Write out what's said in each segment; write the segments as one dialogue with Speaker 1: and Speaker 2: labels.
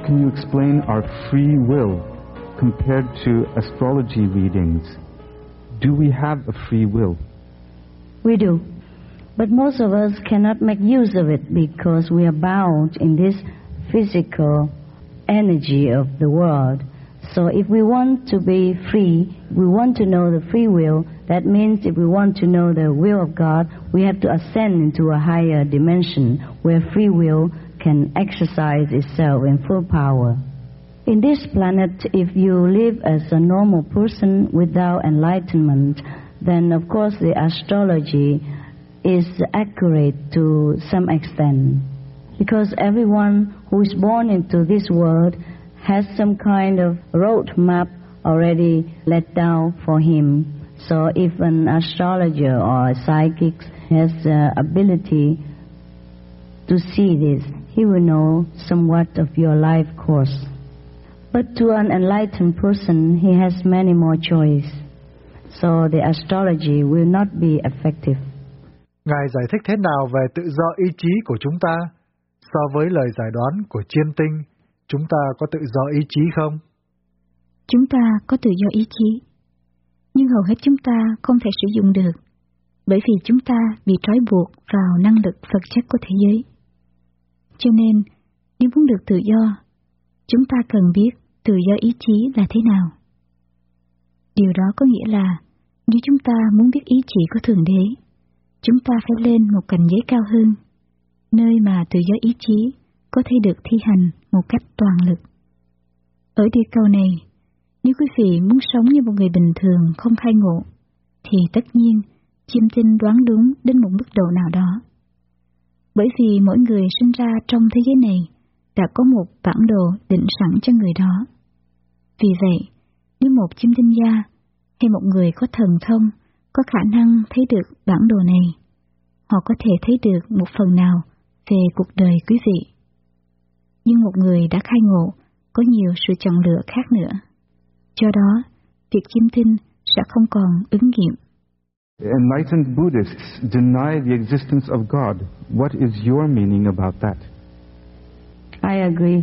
Speaker 1: can you explain our free will compared to astrology readings? Do we have a free will?
Speaker 2: We do. But most of us cannot make use of it because we are bound in this physical energy of the world. So if we want to be free, we want to know the free will, that means if we want to know the will of God, we have to ascend into a higher dimension where free will can exercise itself in full power. In this planet, if you live as a normal person without enlightenment, then of course the astrology is accurate to some extent. Because everyone who is born into this world has some kind of road map already let down for him. So if an astrologer or a psychic has the ability to see this, he will know somewhat of your life course. But to an enlightened person, he has many more choice. So the astrology will not be effective.
Speaker 3: Ngài giải thích thế nào về tự do ý chí của chúng ta? So với lời giải đoán của chiêm tinh, chúng ta có tự do ý chí không?
Speaker 4: Chúng ta có tự do ý chí, nhưng hầu hết chúng ta không thể sử dụng được, bởi vì chúng ta bị trói buộc vào năng lực vật chất của thế giới. Cho nên, nếu muốn được tự do, chúng ta cần biết tự do ý chí là thế nào. Điều đó có nghĩa là, nếu chúng ta muốn biết ý chỉ của Thượng Đế, chúng ta phải lên một cảnh giới cao hơn, nơi mà tự do ý chí có thể được thi hành một cách toàn lực. Ở địa cầu này, nếu quý vị muốn sống như một người bình thường không khai ngộ, thì tất nhiên chiêm tinh đoán đúng đến một mức độ nào đó. Bởi vì mỗi người sinh ra trong thế giới này đã có một bản đồ định sẵn cho người đó. Vì vậy, nếu một chiêm tinh gia hay một người có thần thông có khả năng thấy được bản đồ này, họ có thể thấy được một phần nào về cuộc đời quý vị. Nhưng một người đã khai ngộ có nhiều sự chọn lựa khác nữa. Do đó, việc chiêm tinh sẽ không còn ứng nghiệm.
Speaker 1: Enlightened Buddhists deny the existence of God. What is your meaning about that?
Speaker 2: I agree.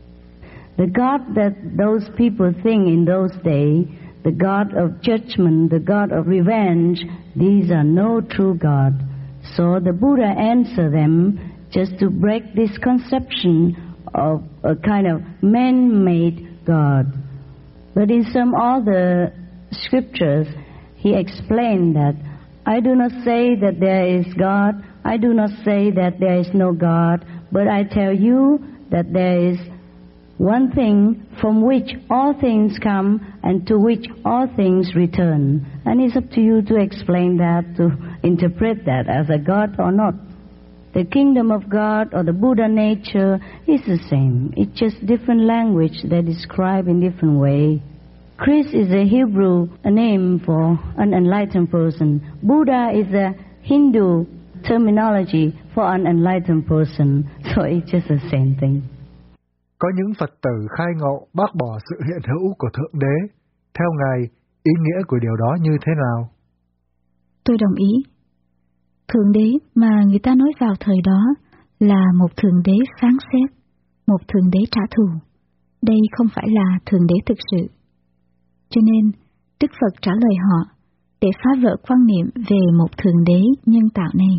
Speaker 2: The God that those people think in those days, the God of judgment, the God of revenge, these are no true God. So the Buddha answered them just to break this conception of a kind of man-made God. But in some other scriptures, he explained that I do not say that there is God, I do not say that there is no God, but I tell you that there is one thing from which all things come and to which all things return. And it's up to you to explain that, to interpret that as a God or not. The kingdom of God or the Buddha nature is the same. It's just different language that describe in different way. Christ is a Hebrew name for an enlightened person. Buddha is a Hindu terminology for an enlightened person. So it's just the same thing.
Speaker 3: Có những Phật tử khai ngộ bác bỏ sự hiện hữu của Thượng Đế. Theo Ngài, ý nghĩa của điều đó như thế nào?
Speaker 4: Tôi đồng ý. Thượng Đế mà người ta nói vào thời đó là một Thượng Đế phán xét, một Thượng Đế trả thù. Đây không phải là Thượng Đế thực sự. Cho nên, Đức Phật trả lời họ để phá vỡ quan niệm về một Thượng Đế nhân tạo này.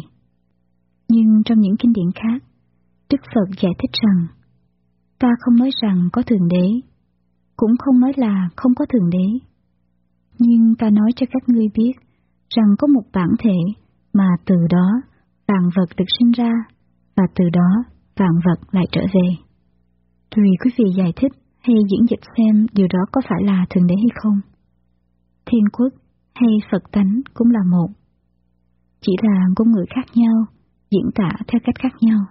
Speaker 4: Nhưng trong những kinh điển khác, Đức Phật giải thích rằng ta không nói rằng có Thượng Đế, cũng không nói là không có Thượng Đế. Nhưng ta nói cho các ngươi biết rằng có một bản thể mà từ đó vạn vật được sinh ra và từ đó vạn vật lại trở về. Tùy quý vị giải thích hay diễn dịch xem điều đó có phải là Thượng Đế hay không. Thiên quốc hay Phật tánh cũng là một. Chỉ là ngôn ngữ khác nhau, diễn tả theo cách khác nhau.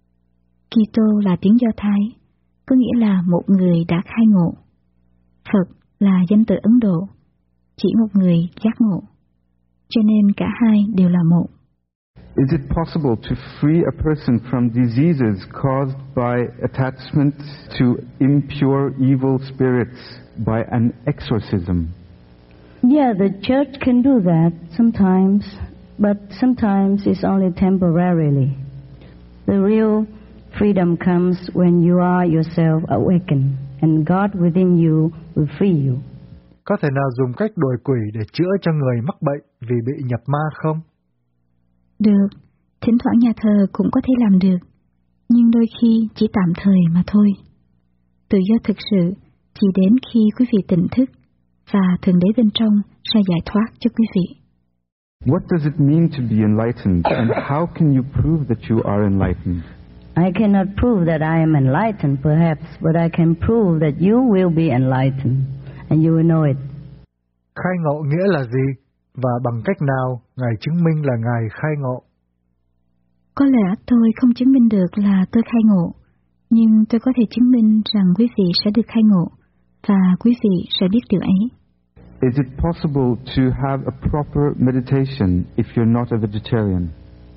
Speaker 4: Kitô là tiếng Do Thái, có nghĩa là một người đã khai ngộ. Phật là danh từ Ấn Độ, chỉ một người giác ngộ. Cho nên cả hai đều là một.
Speaker 1: Is it possible to free a person from diseases caused by attachment to impure evil spirits by an exorcism?
Speaker 2: Yeah, the church can do that sometimes, but sometimes it's only temporarily. The real Freedom comes when you are yourself awakened, and God within you will free you.
Speaker 3: Có thể nào dùng cách đuổi quỷ để chữa cho người mắc bệnh vì bị nhập ma không?
Speaker 4: Được, thỉnh thoảng nhà thờ cũng có thể làm được, nhưng đôi khi chỉ tạm thời mà thôi. Tự do thực sự chỉ đến khi quý vị tỉnh thức và Thượng Đế bên trong sẽ giải thoát cho quý vị.
Speaker 1: What does it mean to be enlightened, and how can you prove that you are enlightened?
Speaker 2: I cannot prove that I am enlightened, perhaps, but I can prove that you will be enlightened, and you will know it.
Speaker 3: Khai ngộ nghĩa là gì, và bằng cách nào Ngài chứng minh là Ngài khai ngộ?
Speaker 4: Có lẽ tôi không chứng minh được là tôi khai ngộ, nhưng tôi có thể chứng minh rằng quý vị sẽ được khai ngộ, và quý vị sẽ biết điều ấy.
Speaker 1: Is it possible to have a proper meditation if you're not a vegetarian?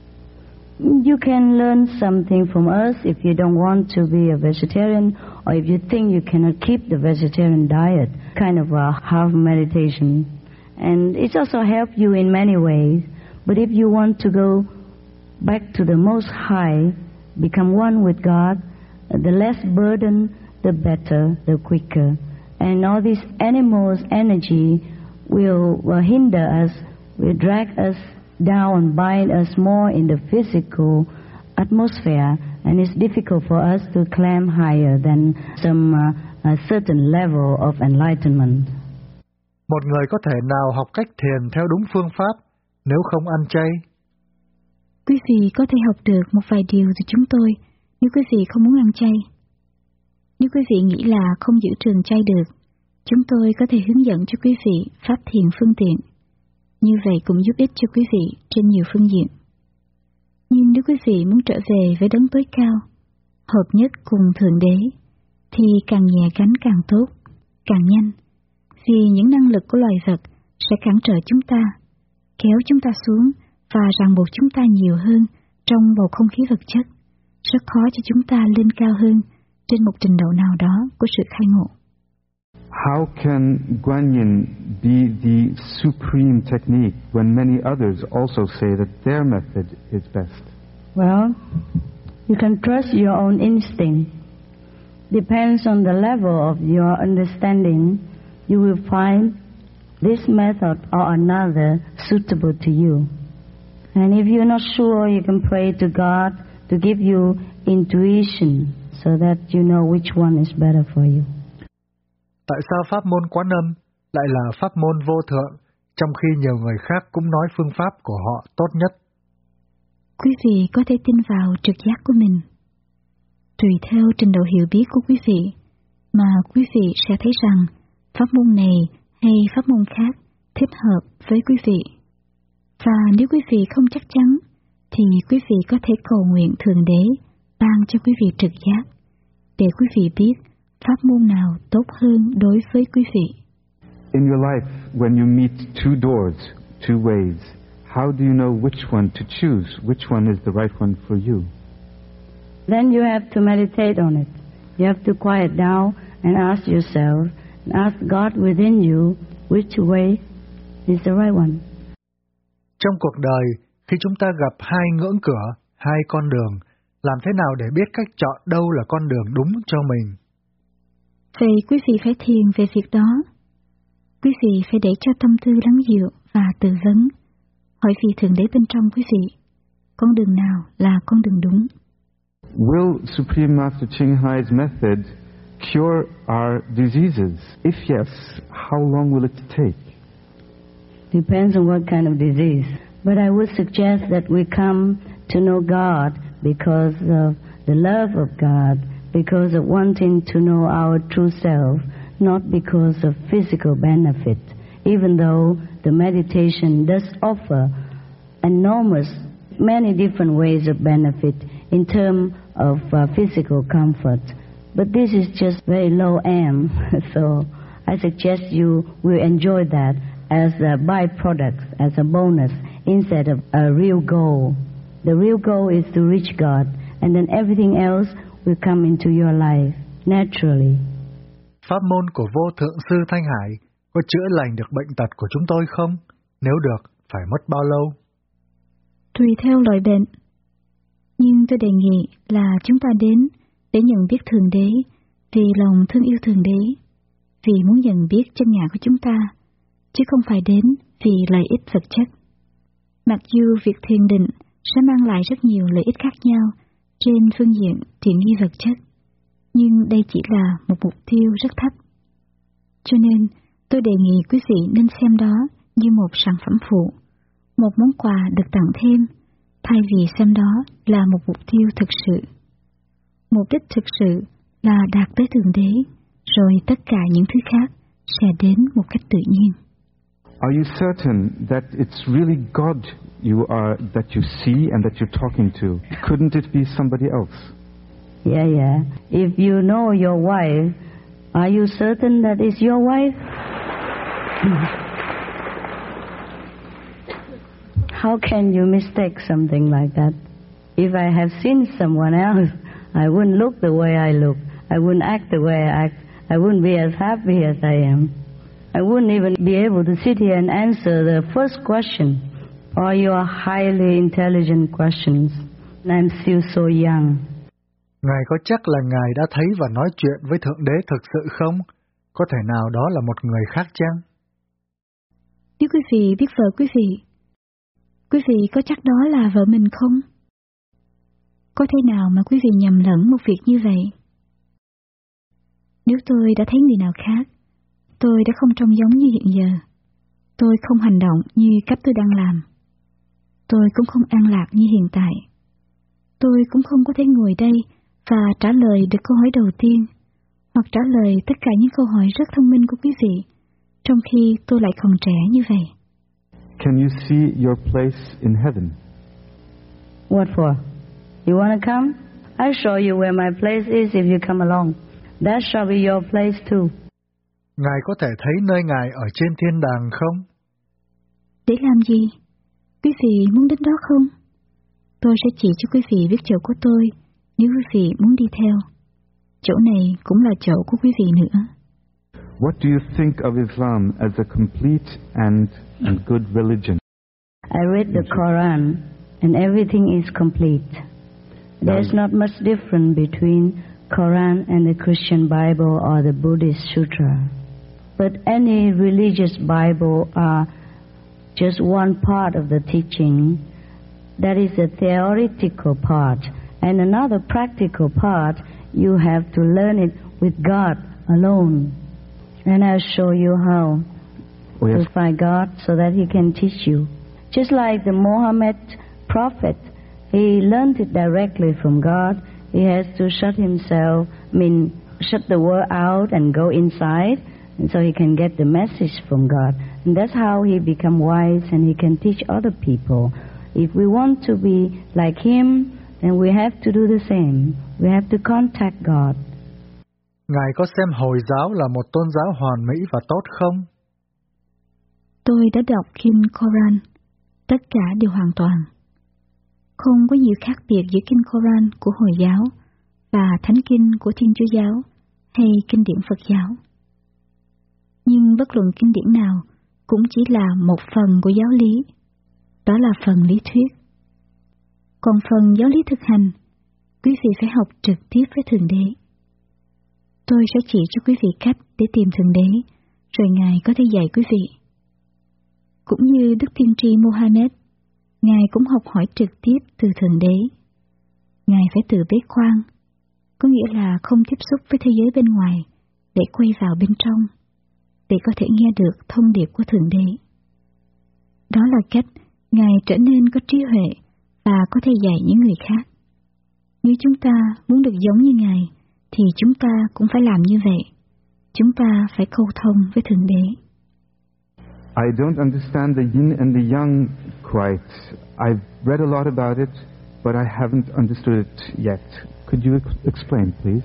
Speaker 2: You can learn something from us if you don't want to be a vegetarian, or if you think you cannot keep the vegetarian diet, kind of a half meditation. And it's also helped you in many ways. But if you want to go back to the Most High, become one with God, the less burden, the better, the quicker. And all this animal's energy will hinder us, will drag us down and bind us more in the physical atmosphere, and it's difficult for us to climb higher than some certain level of enlightenment.
Speaker 3: Một người có thể nào học cách thiền theo đúng phương pháp nếu không ăn chay?
Speaker 4: Quý vị có thể học được một vài điều từ chúng tôi nếu quý vị không muốn ăn chay. Nếu quý vị nghĩ là không giữ trường chay được, chúng tôi có thể hướng dẫn cho quý vị pháp thiền phương tiện. Như vậy cũng giúp ích cho quý vị trên nhiều phương diện. Nhưng nếu quý vị muốn trở về với đấng tối cao, hợp nhất cùng Thượng Đế, thì càng nhẹ gánh càng tốt, càng nhanh, vì những năng lực của loài vật sẽ cản trở chúng ta, kéo chúng ta xuống và ràng buộc chúng ta nhiều hơn trong bầu không khí vật chất, rất khó cho chúng ta lên cao hơn trên một trình độ nào đó của sự khai ngộ.
Speaker 1: How can Guanyin be the supreme technique when many others also say that their method is best?
Speaker 2: Well, you can trust your own instinct. Depends on the level of your understanding, you will find this method or another suitable to you. And if you're not sure, you can pray to God to give you intuition so that you know which one is better for you.
Speaker 3: Tại sao pháp môn Quán Âm lại là pháp môn vô thượng, trong khi nhiều người khác cũng nói phương pháp của họ tốt nhất?
Speaker 4: Quý vị có thể tin vào trực giác của mình. Tùy theo trình độ hiểu biết của quý vị, mà quý vị sẽ thấy rằng pháp môn này hay pháp môn khác thích hợp với quý vị. Và nếu quý vị không chắc chắn, thì quý vị có thể cầu nguyện Thượng Đế ban cho quý vị trực giác, để quý vị biết pháp môn nào tốt hơn đối với quý vị.
Speaker 1: In your life, when you meet two doors, two ways, how do you know which one to choose? Which one is the right one for you?
Speaker 2: Then you have to meditate on it. You have to quiet down and ask yourself, and ask God within you, which way is the right one.
Speaker 3: Trong cuộc đời, khi chúng ta gặp hai ngưỡng cửa, hai con đường, làm thế nào để biết cách chọn đâu là con đường đúng cho mình?
Speaker 4: Vậy quý vị phải thiền về việc đó. Quý vị phải để cho tâm tư lắng dịu và tự vấn, hỏi vị Thượng Đế bên trong quý vị, con đường nào là con đường đúng.
Speaker 1: Will Supreme Master Ching Hai's method cure our diseases? If yes, how long will it take?
Speaker 2: Depends on what kind of disease. But I would suggest that we come to know God because of the love of God, because of wanting to know our true self, not because of physical benefit, even though the meditation does offer enormous, many different ways of benefit in terms of physical comfort. But this is just very low end, so I suggest you will enjoy that as a byproduct, as a bonus, instead of a real goal. The real goal is to reach God, and then everything else will come into your life naturally.
Speaker 3: Pháp môn của Vô Thượng Sư Thanh Hải có chữa lành được bệnh tật của chúng tôi không? Nếu được, phải mất bao lâu?
Speaker 4: Tùy theo loại bệnh. Nhưng tôi đề nghị là chúng ta đến để nhận biết Thượng Đế, vì lòng thương yêu Thượng Đế, vì muốn nhận biết chân ngã của chúng ta, chứ không phải đến vì lợi ích vật chất. Mặc dù việc thiền định sẽ mang lại rất nhiều lợi ích khác nhau trên phương diện tiện nghi vật chất, nhưng đây chỉ là một mục tiêu rất thấp. Cho nên, tôi đề nghị quý vị nên xem đó như một sản phẩm phụ, một món quà được tặng thêm, thay vì xem đó là một mục tiêu thực sự. Mục đích thực sự là đạt tới Thượng Đế, rồi tất cả những thứ khác sẽ đến một cách tự nhiên.
Speaker 1: Are you certain that it's really God that you see and that you're talking to? Couldn't it be somebody else?
Speaker 2: Yeah. If you know your wife, are you certain that it's your wife? How can you mistake something like that? If I have seen someone else, I wouldn't look the way I look. I wouldn't act the way I act. I wouldn't be as happy as I am. I wouldn't even be able to sit here and answer the first question or your highly intelligent questions. I'm still so young.
Speaker 3: Ngài có chắc là Ngài đã thấy và nói chuyện với Thượng Đế thực sự không? Có thể nào đó là một người khác chăng?
Speaker 4: Nếu quý vị biết vợ quý vị có chắc đó là vợ mình không? Có thể nào mà quý vị nhầm lẫn một việc như vậy? Nếu tôi đã thấy người nào khác, tôi đã không trông giống như hiện giờ. Tôi không hành động như cách tôi đang làm. Tôi cũng không an lạc như hiện tại. Tôi cũng không có thể ngồi đây và trả lời được câu hỏi đầu tiên, hoặc trả lời tất cả những câu hỏi rất thông minh của quý vị, trong khi tôi lại còn trẻ như vậy.
Speaker 1: Can you see your place in heaven?
Speaker 2: What for? You want to come? I'll show you where my place is if you come along. That shall be your place too.
Speaker 3: Ngài có thể thấy nơi Ngài ở trên thiên đàng không?
Speaker 4: Để làm gì? Quý vị muốn đến đó không? Tôi sẽ chỉ cho quý vị biết chỗ của tôi nếu quý vị muốn đi theo. Chỗ này cũng là chỗ của quý vị nữa.
Speaker 1: What do you think of Islam as a complete and good religion?
Speaker 2: I read the Quran and everything is complete. There's not much difference between Quran and the Christian Bible or the Buddhist Sutra. But any religious Bible are just one part of the teaching. That is the theoretical part. And another practical part, you have to learn it with God alone. And I'll show you how to find God so that He can teach you. Just like the Muhammad prophet, he learned it directly from God. He has to shut the world out and go inside, and so he can get the message from God. And that's how he become wise and he can teach other people. If we want to be like him, then we have to do the same. We have to contact God.
Speaker 3: Ngài có xem Hồi giáo là một tôn giáo hoàn mỹ và tốt không?
Speaker 4: Tôi đã đọc kinh Koran. Tất cả đều hoàn toàn. Không có nhiều khác biệt giữa kinh Koran của Hồi giáo và Thánh Kinh của Thiên Chúa Giáo hay kinh điển Phật giáo. Nhưng bất luận kinh điển nào cũng chỉ là một phần của giáo lý. Đó là phần lý thuyết. Còn phần giáo lý thực hành, quý vị phải học trực tiếp với Thượng Đế. Tôi sẽ chỉ cho quý vị cách để tìm Thượng Đế, rồi Ngài có thể dạy quý vị. Cũng như Đức Tiên tri Mohammed, Ngài cũng học hỏi trực tiếp từ Thượng Đế. Ngài phải tự bế quan, có nghĩa là không tiếp xúc với thế giới bên ngoài, để quay vào bên trong, để có thể nghe được thông điệp của Thượng Đế. Đó là cách Ngài trở nên có trí huệ và có thể dạy những người khác. Nếu chúng ta muốn được giống như Ngài, thì chúng ta cũng phải làm như vậy. Chúng ta phải câu thông với Thượng Đế.
Speaker 1: I don't understand the yin and the yang quite. I've read a lot about it, but I haven't understood it yet. Could you explain, please?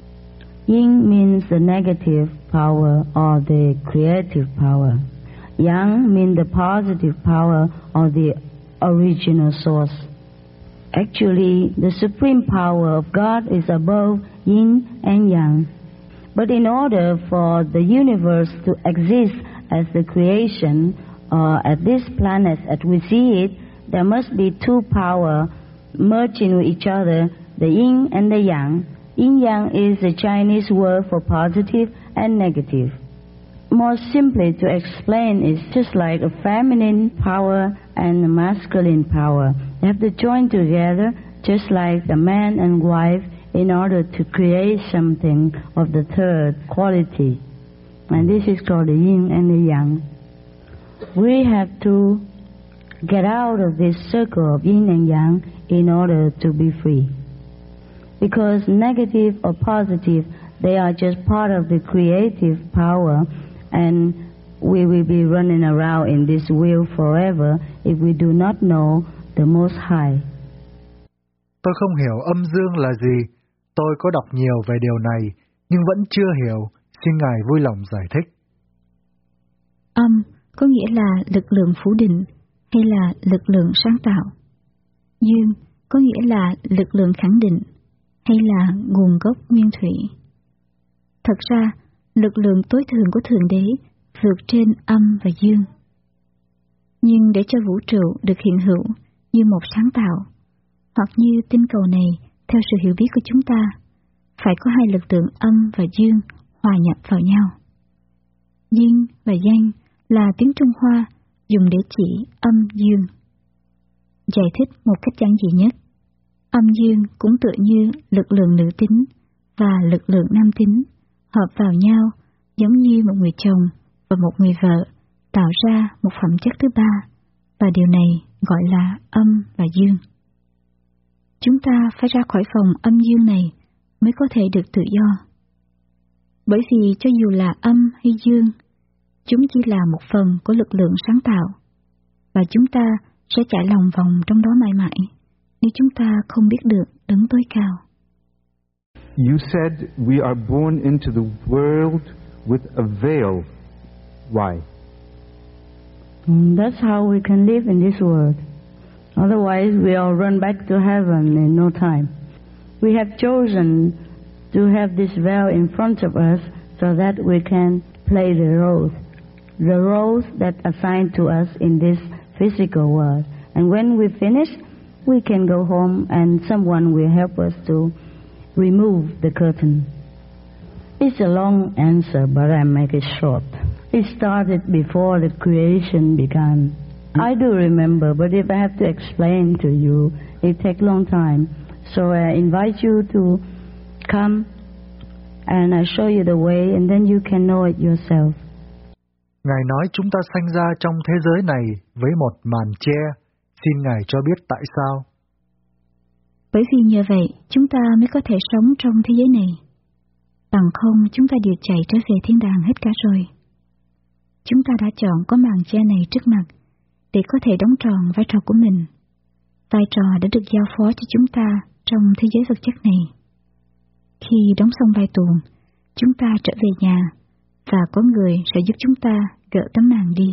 Speaker 2: Yin means the negative power or the creative power. Yang means the positive power or the original source. Actually, the supreme power of God is above yin and yang. But in order for the universe to exist as the creation, or at this planet as we see it, there must be two power merging with each other, the yin and the yang. Yin-yang is the Chinese word for positive and negative. More simply to explain, it's just like a feminine power and a masculine power. They have to join together just like a man and wife in order to create something of the third quality. And this is called the yin and the yang. We have to get out of this circle of yin and yang in order to be free. Because negative or positive, they are just part of the creative power, and we will be running around in this wheel forever if we do not know the Most High.
Speaker 3: Tôi không hiểu âm dương là gì. Tôi có đọc nhiều về điều này, nhưng vẫn chưa hiểu. Xin Ngài vui lòng giải thích.
Speaker 4: Âm có nghĩa là lực lượng phủ định hay là lực lượng sáng tạo. Dương có nghĩa là lực lượng khẳng định hay là nguồn gốc nguyên thủy. Thật ra, lực lượng tối thượng của Thượng Đế vượt trên âm và dương. Nhưng để cho vũ trụ được hiện hữu như một sáng tạo, hoặc như tinh cầu này theo sự hiểu biết của chúng ta, phải có hai lực lượng âm và dương hòa nhập vào nhau. Yin và yang là tiếng Trung Hoa dùng để chỉ âm dương. Giải thích một cách giản dị nhất, âm dương cũng tựa như lực lượng nữ tính và lực lượng nam tính hợp vào nhau giống như một người chồng và một người vợ tạo ra một phẩm chất thứ ba, và điều này gọi là âm và dương. Chúng ta phải ra khỏi phòng âm dương này mới có thể được tự do. Bởi vì cho dù là âm hay dương, chúng chỉ là một phần của lực lượng sáng tạo, và chúng ta sẽ chạy lòng vòng trong đó mãi mãi nếu chúng ta không biết được đấng tối cao.
Speaker 1: You said we are born into the world with a veil. Why?
Speaker 2: That's how we can live in this world. Otherwise, we all run back to heaven in no time. We have chosen to have this veil in front of us so that we can play the roles that are assigned to us in this physical world. And when we finish, we can go home and someone will help us to remove the curtain. It's a long answer, but I make it short. It started before the creation began. I do remember, but if I have to explain to you, it takes a long time. So I invite you to come and I show you the way, and then you can know it yourself.
Speaker 3: Ngài nói chúng ta sanh ra trong thế giới này với một màn che. Xin Ngài cho biết tại sao.
Speaker 4: Bởi vì nhờ vậy, chúng ta mới có thể sống trong thế giới này. Bằng không, chúng ta đều chạy trở về thiên đàng hết cả rồi. Chúng ta đã chọn có màn che này trước mặt để có thể đóng tròn vai trò của mình. Vai trò đã được giao phó cho chúng ta trong thế giới vật chất này. Khi đóng xong vai tuồng, chúng ta trở về nhà và có người sẽ giúp chúng ta gỡ tấm màn đi.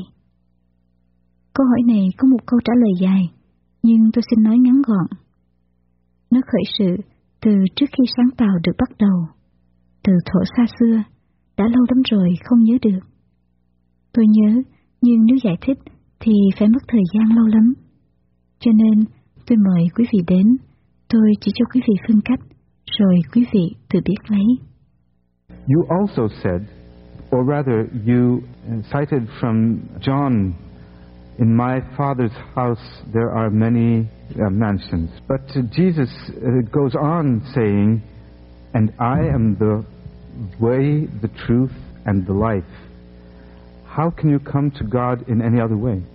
Speaker 4: Câu hỏi này có một câu trả lời dài, nhưng tôi xin nói ngắn gọn. Nó khởi sự từ trước khi sáng tạo được bắt đầu, từ thuở xa xưa, đã lâu lắm rồi không nhớ được. Tôi nhớ, nhưng nếu giải thích thì phải mất thời gian lâu lắm. Cho nên, tôi mời quý vị đến, tôi chỉ cho quý vị phương cách, rồi quý vị tự biết lấy.
Speaker 1: You also said, or rather you cited from John, in my Father's house there are many mansions. But Jesus goes on saying, and I am the way, the truth, and the life. How can you come to God in any other way?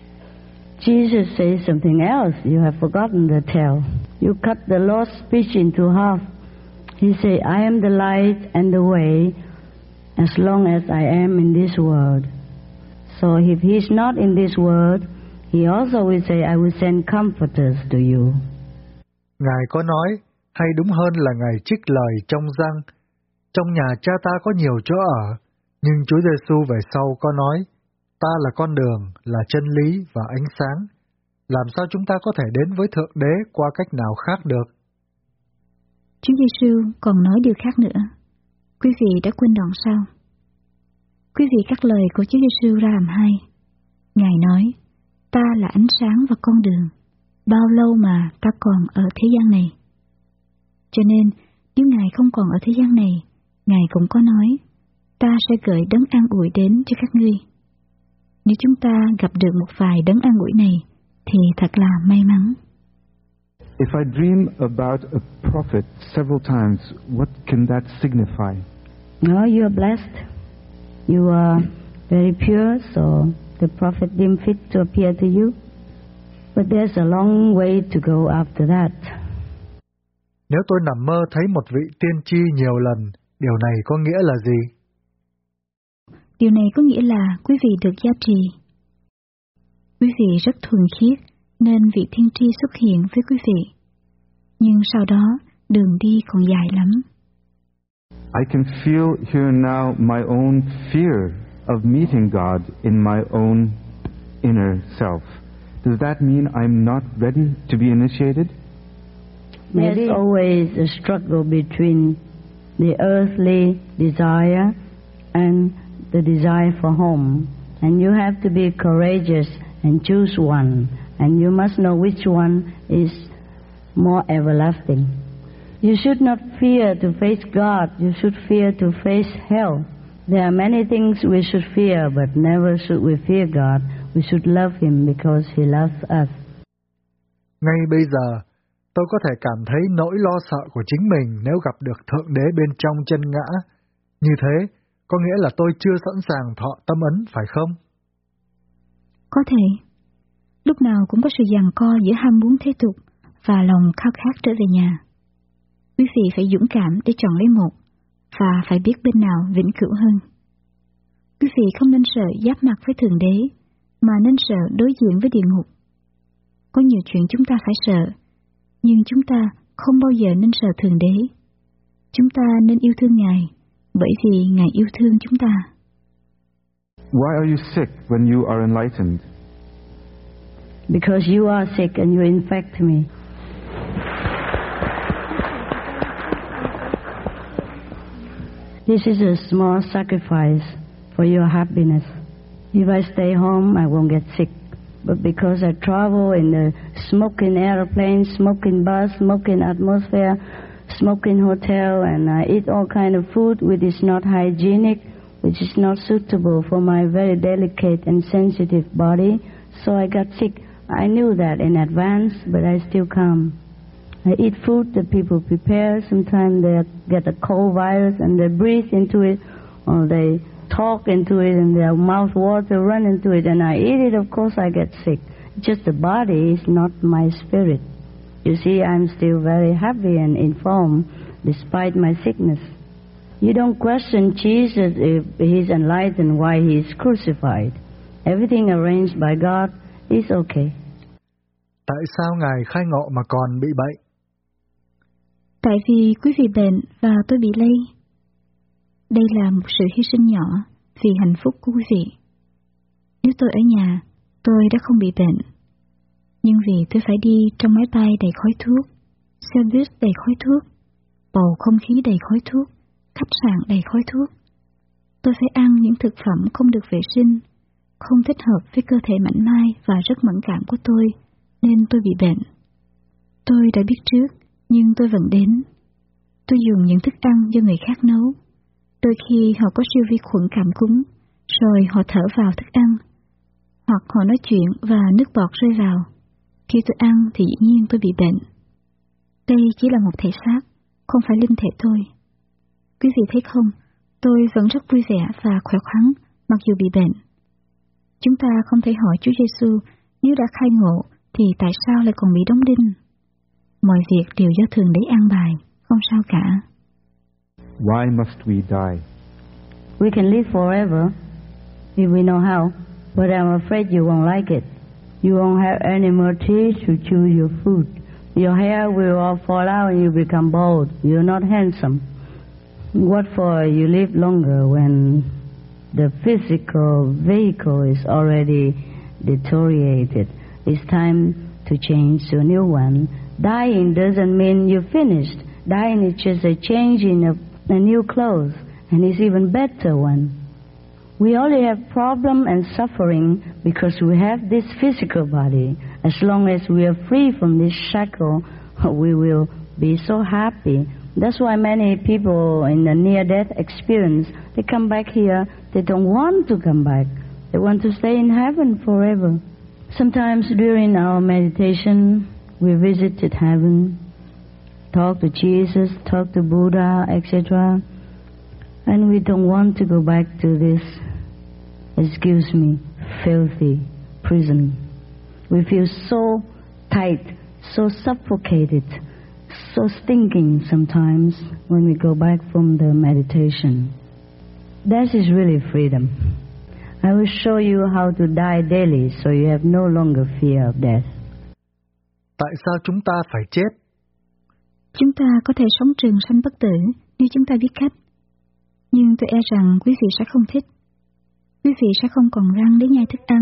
Speaker 2: Jesus says something else. You have forgotten to tell. You cut the Lord's speech into half. He said, I am the light and the way as long as I am in this world. So if he's not in this world, he also will say, I will send comforters to you.
Speaker 3: Ngài có nói, hay đúng hơn là Ngài trích lời trong răng, trong nhà cha ta có nhiều chỗ ở, nhưng Chúa Giêsu về sau có nói, ta là con đường, là chân lý và ánh sáng. Làm sao chúng ta có thể đến với Thượng Đế qua cách nào khác được?
Speaker 4: Chúa Giêsu còn nói điều khác nữa. Quý vị đã quên đoạn sau. Quý vị cắt lời của Chúa Giêsu ra làm hai. Ngài nói, ta là ánh sáng và con đường. bao lâu mà ta còn ở thế gian này. Cho nên, nếu Ngài không còn ở thế gian này, Ngài cũng có nói, ta sẽ gửi đấng an ủi đến cho các ngươi. Nếu chúng ta gặp được một vài đấng an ủi này, thì thật là may mắn.
Speaker 1: If I dream about a prophet several times, what can that signify?
Speaker 2: No, you are blessed. You are very pure, so the prophet deemed fit to appear to you. But there's a long way to go after that.
Speaker 3: Nếu tôi nằm mơ thấy một vị tiên tri nhiều lần, điều này có nghĩa là gì?
Speaker 4: Điều này có nghĩa là quý vị được gia trì. Quý vị rất thuần khiết, nên vị tiên tri xuất hiện với quý vị. Nhưng sau đó, đường đi còn dài lắm.
Speaker 1: I can feel here now my own fear of meeting God in my own inner self. Does that mean I'm not ready to be initiated?
Speaker 2: There's always a struggle between the earthly desire and the desire for home. And you have to be courageous and choose one. And you must know which one is more everlasting. You should not fear to face God. You should fear to face hell. There are many things we should fear, but never should we fear God. We should love Him because He loves us.
Speaker 3: Ngay bây giờ, tôi có thể cảm thấy nỗi lo sợ của chính mình nếu gặp được Thượng Đế bên trong chân ngã. Như thế, có nghĩa là tôi chưa sẵn sàng thọ tâm ấn, phải không?
Speaker 4: Có thể. Lúc nào cũng có sự giằng co giữa ham muốn thế tục và lòng khao khát trở về nhà. Quý vị phải dũng cảm để chọn lấy một, và phải biết bên nào vĩnh cửu hơn. Quý vị không nên sợ giáp mặt với Thượng Đế, mà nên sợ đối diện với địa ngục. Có nhiều chuyện chúng ta phải sợ, nhưng chúng ta không bao giờ nên sợ Thượng Đế. Chúng ta nên yêu thương Ngài, bởi vì Ngài yêu thương chúng ta.
Speaker 1: Why are you sick when you are enlightened?
Speaker 2: Because you are sick and you infect me. This is a small sacrifice for your happiness. If I stay home, I won't get sick. But because I travel in the smoking airplane, smoking bus, smoking atmosphere, smoking hotel, and I eat all kind of food which is not hygienic, which is not suitable for my very delicate and sensitive body, so I got sick. I knew that in advance, but I still come. I eat food that people prepare. Sometimes they get a cold virus and they breathe into it, or they talk into it and their mouth water run into it, and I eat it, of course I get sick. Just the body is not my spirit. You see, I'm still very happy and informed despite my sickness. You don't question Jesus if He's enlightened why He is crucified. Everything arranged by God is okay.
Speaker 3: Tại sao Ngài khai ngộ mà còn bị bệnh?
Speaker 4: Tại vì quý vị bệnh và tôi bị lây. Đây là một sự hy sinh nhỏ vì hạnh phúc của quý vị. Nếu tôi ở nhà, tôi đã không bị bệnh. Nhưng vì tôi phải đi trong máy bay đầy khói thuốc, xe buýt đầy khói thuốc, bầu không khí đầy khói thuốc, khách sạn đầy khói thuốc, tôi phải ăn những thực phẩm không được vệ sinh, không thích hợp với cơ thể mảnh mai và rất mẫn cảm của tôi, nên tôi bị bệnh. Tôi đã biết trước, nhưng tôi vẫn đến. Tôi dùng những thức ăn do người khác nấu. Đôi khi họ có siêu vi khuẩn cảm cúm, rồi họ thở vào thức ăn, hoặc họ nói chuyện và nước bọt rơi vào. Khi tôi ăn thì dĩ nhiên tôi bị bệnh. Đây chỉ là một thể xác, không phải linh thể tôi. Quý vị thấy không, tôi vẫn rất vui vẻ và khỏe khoắn, mặc dù bị bệnh. Chúng ta không thể hỏi Chúa Giêsu nếu đã khai ngộ thì tại sao lại còn bị đóng đinh. Mọi việc đều do Thượng Đế an bài, không sao cả.
Speaker 1: Why must we die?
Speaker 2: We can live forever if we know how, but I'm afraid you won't like it. You won't have any more teeth to chew your food. Your hair will all fall out and you become bald. You're not handsome. What for you live longer when the physical vehicle is already deteriorated? It's time to change to a new one. Dying doesn't mean you're finished. Dying is just a change in a new clothes, and it's even better one. We only have problem and suffering because we have this physical body. As long as we are free from this shackle, we will be so happy. That's why many people in the near-death experience, they come back here, they don't want to come back. They want to stay in heaven forever. Sometimes during our meditation, we visited heaven, talk to Jesus, talk to Buddha, etc. And we don't want to go back to this, excuse me, filthy prison. We feel so tight, so suffocated, so stinking sometimes when we go back from the meditation. That is really freedom. I will show you how to die daily so you have no longer fear of death.
Speaker 3: Tại sao chúng ta phải chết?
Speaker 4: Chúng ta có thể sống trường sanh bất tử nếu chúng ta biết cách. Nhưng tôi e rằng quý vị sẽ không thích. Quý vị sẽ không còn răng để nhai thức ăn.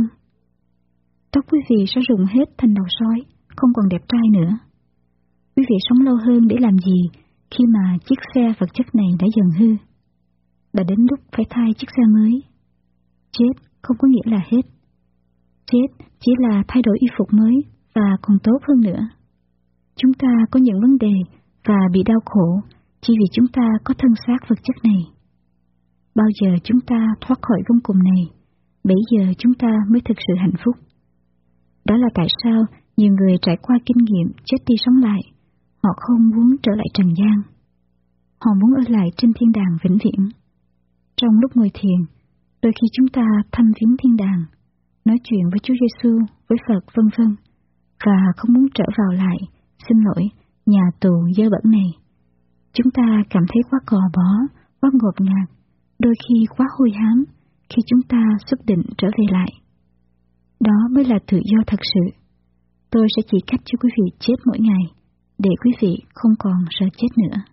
Speaker 4: Tóc quý vị sẽ rụng hết thành đầu sói, không còn đẹp trai nữa. Quý vị sống lâu hơn để làm gì khi mà chiếc xe vật chất này đã dần hư? Đã đến lúc phải thay chiếc xe mới. Chết không có nghĩa là hết. Chết chỉ là thay đổi y phục mới và còn tốt hơn nữa. Chúng ta có những vấn đề và bị đau khổ chỉ vì chúng ta có thân xác vật chất này. Bao giờ chúng ta thoát khỏi gông cùm này, bấy giờ chúng ta mới thực sự hạnh phúc. Đó là tại sao nhiều người trải qua kinh nghiệm chết đi sống lại, họ không muốn trở lại trần gian. Họ muốn ở lại trên thiên đàng vĩnh viễn. Trong lúc ngồi thiền, đôi khi chúng ta thăm viếng thiên đàng, nói chuyện với Chúa Giêsu, với Phật vân vân, và không muốn trở vào lại, xin lỗi, nhà tù dơ bẩn này. Chúng ta cảm thấy quá cò bó, quá ngột ngạt, đôi khi quá hôi hám khi chúng ta xuất định trở về lại. Đó mới là tự do thật sự. Tôi sẽ chỉ cách cho quý vị chết mỗi ngày, để quý vị không còn sợ chết nữa.